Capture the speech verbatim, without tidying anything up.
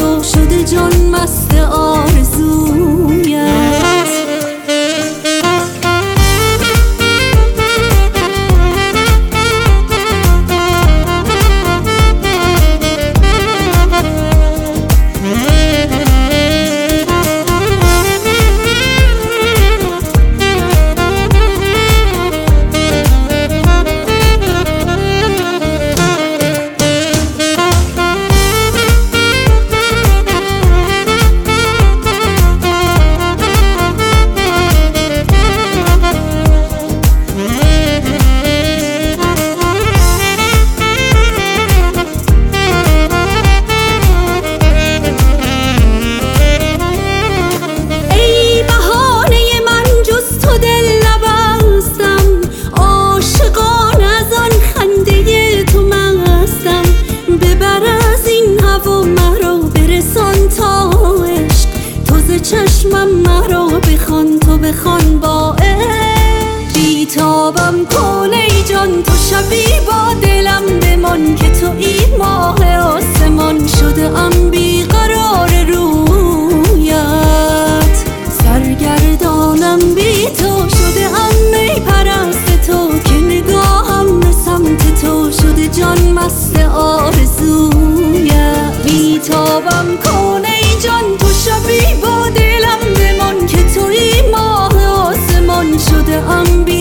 تو، شده جان مست آرزویت. چشمم مرا بخوان، تو بخوان با عشق. بیتابم کن ای جان، تو شبی با دلم بمان، که تو ای ماه آسمان. شده ام بیقرار رویت، سرگردانم بی تو. شده ام می پرست تو، که نگاهم به سمت تو. شده جان مست آرزویت. بیتابم کن ای جان، تو شبی با دلم بمان، که توی ماه آسمان. شده ام